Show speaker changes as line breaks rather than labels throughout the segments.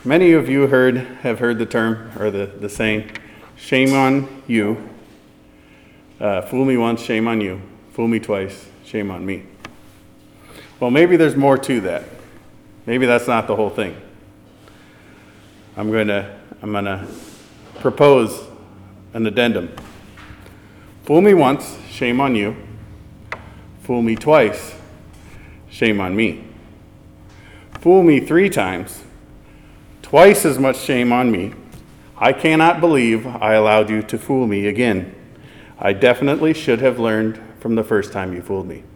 Many of you have heard the term, or the saying, shame on you. Fool me once, shame on you. Fool me twice, shame on me. Well, maybe there's more to that. Maybe that's not the whole thing. I'm gonna propose an addendum. Fool me once, shame on you. Fool me twice, shame on me. Fool me 3 times, twice as much shame on me. I cannot believe I allowed you to fool me again. I definitely should have learned from the first time you fooled me.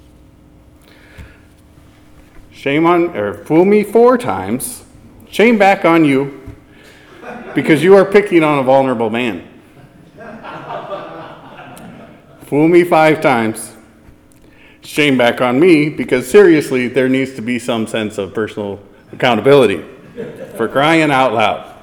Fool me 4 times, shame back on you, because you are picking on a vulnerable man. Fool me 5 times, shame back on me, because seriously, there needs to be some sense of personal accountability. For crying out loud.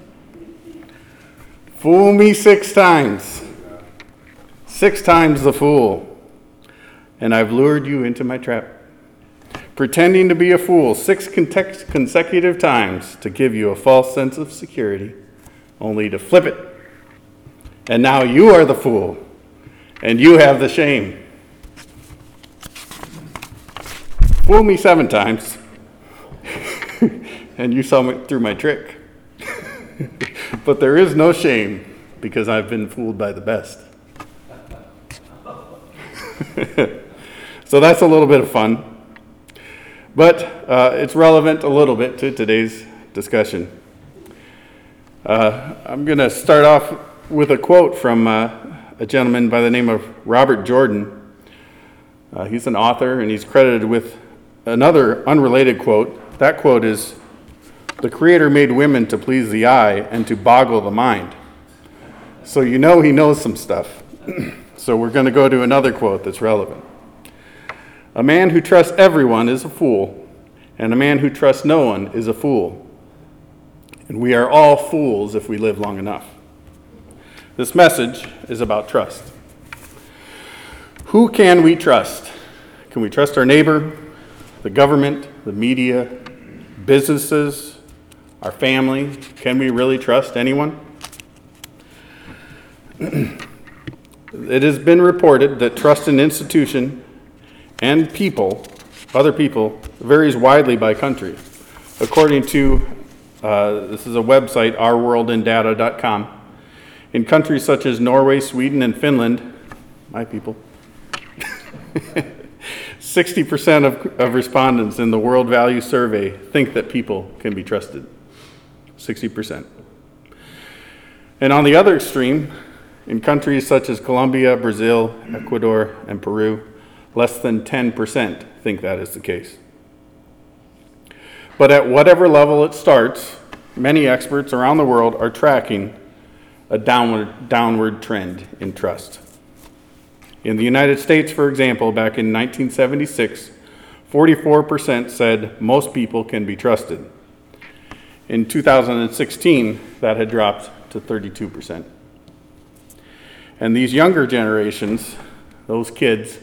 Fool me 6 times. 6 times the fool. And I've lured you into my trap. Pretending to be a fool 6 consecutive times to give you a false sense of security, only to flip it. And now you are the fool, and you have the shame. Fool me 7 times, and you saw me through my trick. But there is no shame, because I've been fooled by the best. So that's a little bit of fun. But it's relevant a little bit to today's discussion. I'm going to start off with a quote from a gentleman by the name of Robert Jordan. He's an author, and he's credited with another unrelated quote. That quote is, "The Creator made women to please the eye and to boggle the mind." So you know he knows some stuff. So we're going to go to another quote that's relevant. "A man who trusts everyone is a fool, and a man who trusts no one is a fool. And we are all fools if we live long enough." This message is about trust. Who can we trust? Can we trust our neighbor, the government, the media, businesses, our family? Can we really trust anyone? It has been reported that trust in institution and people, other people, varies widely by country. According to, this is a website, ourworldindata.com, in countries such as Norway, Sweden, and Finland, my people, 60% of respondents in the World Value Survey think that people can be trusted. 60%. And on the other extreme, in countries such as Colombia, Brazil, Ecuador, and Peru, less than 10% think that is the case. But at whatever level it starts, many experts around the world are tracking a downward trend in trust. In the United States, for example, back in 1976, 44% said most people can be trusted. In 2016, that had dropped to 32%. And these younger generations, those kids,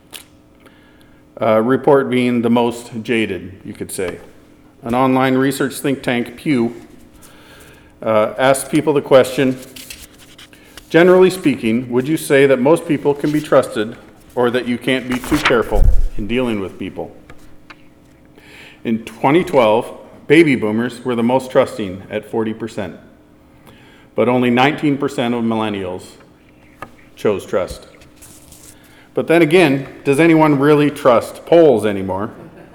report being the most jaded, you could say. An online research think tank, Pew, asked people the question, generally speaking, would you say that most people can be trusted or that you can't be too careful in dealing with people? In 2012, baby boomers were the most trusting at 40%, but only 19% of millennials chose trust. But then again, does anyone really trust polls anymore?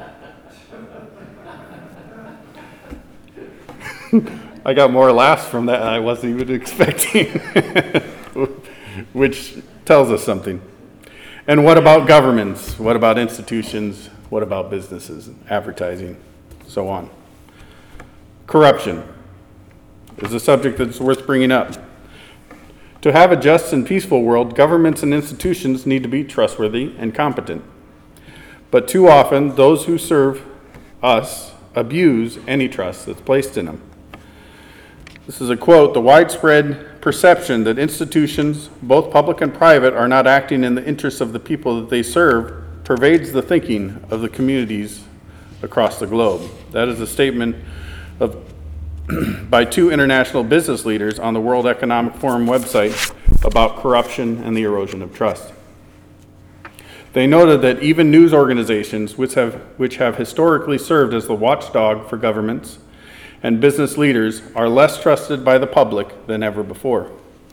I got more laughs from that than I wasn't even expecting, which tells us something. And what about governments? What about institutions? What about businesses, advertising, so on? Corruption is a subject that's worth bringing up. To have a just and peaceful world, governments and institutions need to be trustworthy and competent. But too often, those who serve us abuse any trust that's placed in them. This is a quote, "The widespread perception that institutions, both public and private, are not acting in the interests of the people that they serve pervades the thinking of the communities across the globe." That is a statement of by two international business leaders on the World Economic Forum website about corruption and the erosion of trust. They noted that even news organizations, which have historically served as the watchdog for governments and business leaders, are less trusted by the public than ever before.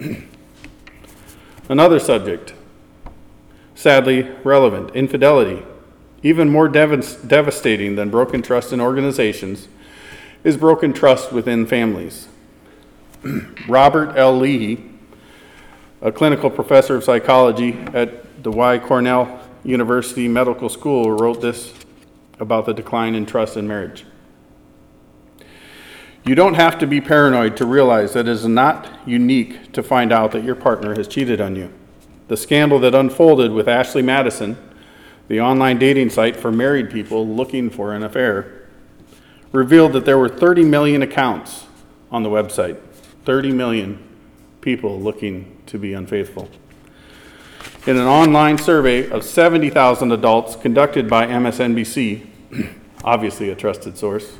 Another subject, sadly relevant, infidelity. Even more devastating than broken trust in organizations is broken trust within families. Robert L. Leahy, a clinical professor of psychology at the Y. Cornell University Medical School, wrote this about the decline in trust in marriage. You don't have to be paranoid to realize that it is not unique to find out that your partner has cheated on you. The scandal that unfolded with Ashley Madison, the online dating site for married people looking for an affair, revealed that there were 30 million accounts on the website. 30 million people looking to be unfaithful. In an online survey of 70,000 adults conducted by MSNBC, obviously a trusted source,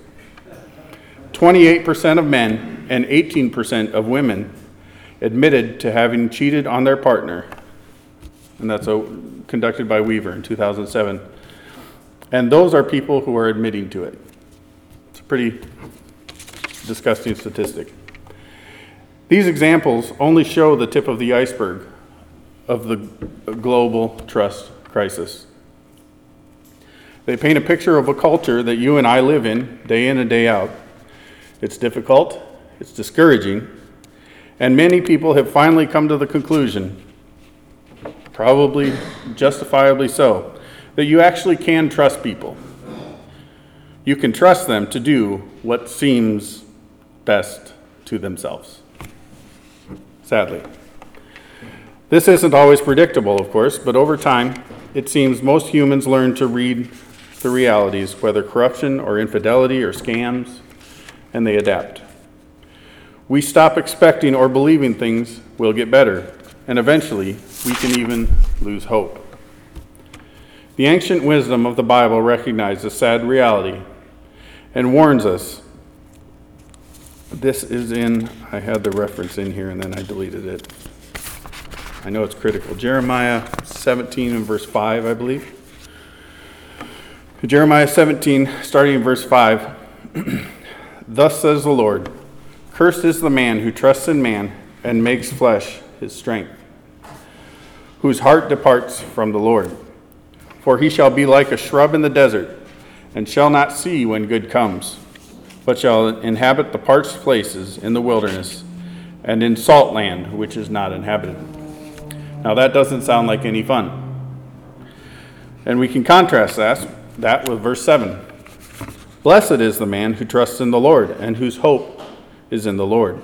28% of men and 18% of women admitted to having cheated on their partner, and that's conducted by Weaver in 2007. And those are people who are admitting to it. It's a pretty disgusting statistic. These examples only show the tip of the iceberg of the global trust crisis. They paint a picture of a culture that you and I live in and day out. It's difficult, it's discouraging, and many people have finally come to the conclusion, probably justifiably so, that you actually can trust people. You can trust them to do what seems best to themselves. Sadly. This isn't always predictable, of course, but over time, it seems most humans learn to read the realities, whether corruption or infidelity or scams, and they adapt. We stop expecting or believing things will get better, and eventually, we can even lose hope. The ancient wisdom of the Bible recognizes a sad reality and warns us. This is I had the reference in here and then I deleted it. I know it's critical. Jeremiah 17 and verse 5, I believe. Jeremiah 17, starting in verse 5. Thus says the Lord, cursed is the man who trusts in man and makes flesh his strength, whose heart departs from the Lord. For he shall be like a shrub in the desert, and shall not see when good comes, but shall inhabit the parched places in the wilderness, and in salt land which is not inhabited. Now that doesn't sound like any fun. And we can contrast that with verse 7. Blessed is the man who trusts in the Lord, and whose hope is in the Lord.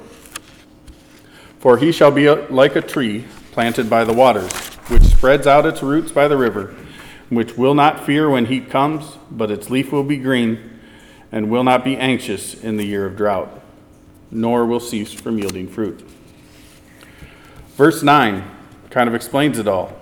For he shall be like a tree planted by the waters, which spreads out its roots by the river, which will not fear when heat comes, but its leaf will be green, and will not be anxious in the year of drought, nor will cease from yielding fruit. Verse 9 kind of explains it all.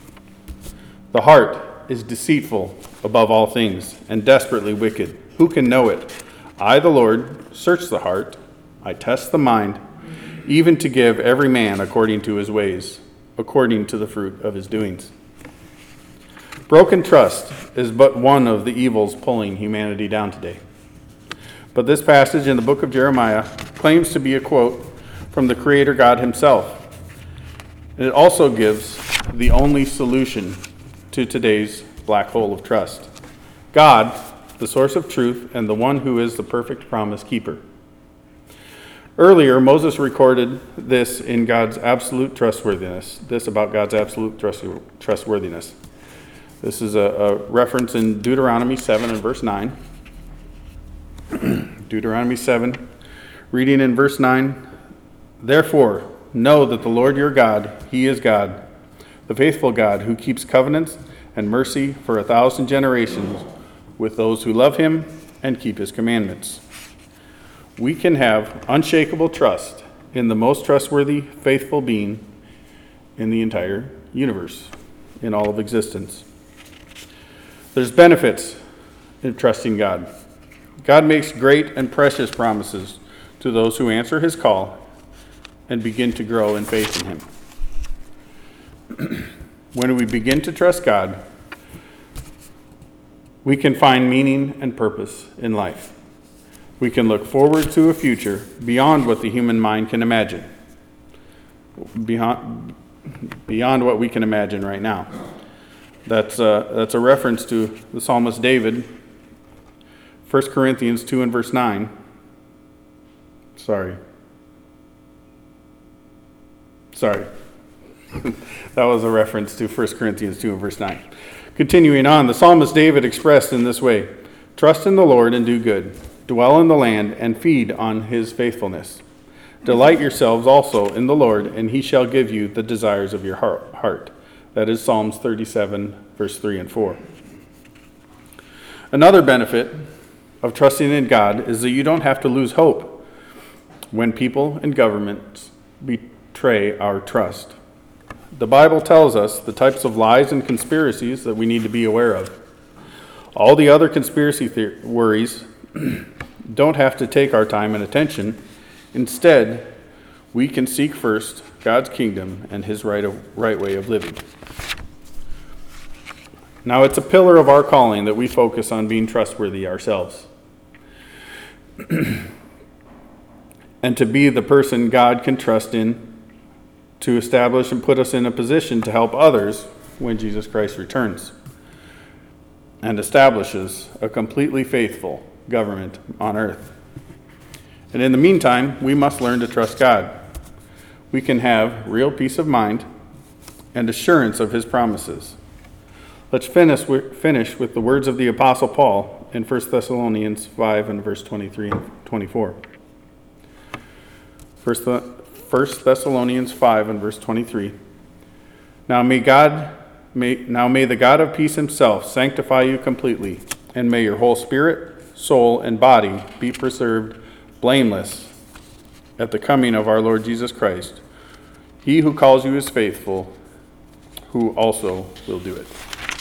The heart is deceitful above all things, and desperately wicked. Who can know it? I, the Lord, search the heart. I test the mind, even to give every man according to his ways, according to the fruit of his doings. Broken trust is but one of the evils pulling humanity down today. But this passage in the book of Jeremiah claims to be a quote from the Creator God himself. And it also gives the only solution to today's black hole of trust. God, the source of truth, and the one who is the perfect promise keeper. Earlier, Moses recorded this in God's absolute trustworthiness, this about God's absolute trustworthiness. This is a reference in Deuteronomy 7 and verse 9. Deuteronomy 7, reading in verse 9, Therefore, know that the Lord your God, he is God, the faithful God who keeps covenants and mercy for 1,000 generations with those who love him and keep his commandments. We can have unshakable trust in the most trustworthy, faithful being in the entire universe, in all of existence. There's benefits in trusting God. God makes great and precious promises to those who answer his call and begin to grow in faith in him. When we begin to trust God, we can find meaning and purpose in life. We can look forward to a future beyond what the human mind can imagine, beyond what we can imagine right now. That's a reference to the psalmist David, 1 Corinthians 2 and verse 9. Sorry. That was a reference to 1 Corinthians 2 and verse 9. Continuing on, the psalmist David expressed in this way, "Trust in the Lord and do good. Dwell in the land and feed on his faithfulness. Delight yourselves also in the Lord, and he shall give you the desires of your heart." That is Psalms 37, verse 3 and 4. Another benefit of trusting in God is that you don't have to lose hope when people and governments betray our trust. The Bible tells us the types of lies and conspiracies that we need to be aware of. All the other conspiracy worries don't have to take our time and attention. Instead, we can seek first God's kingdom and his right way of living. Now, it's a pillar of our calling that we focus on being trustworthy ourselves. And to be the person God can trust in to establish and put us in a position to help others when Jesus Christ returns and establishes a completely faithful government on earth. And in the meantime, we must learn to trust God. We can have real peace of mind and assurance of his promises. Let's finish with the words of the Apostle Paul in 1 Thessalonians 5 and verse 23 and 24. 1 Thessalonians 5 and verse 23. Now may the God of peace himself sanctify you completely, and may your whole spirit, soul, and body be preserved blameless at the coming of our Lord Jesus Christ. He who calls you is faithful, who also will do it.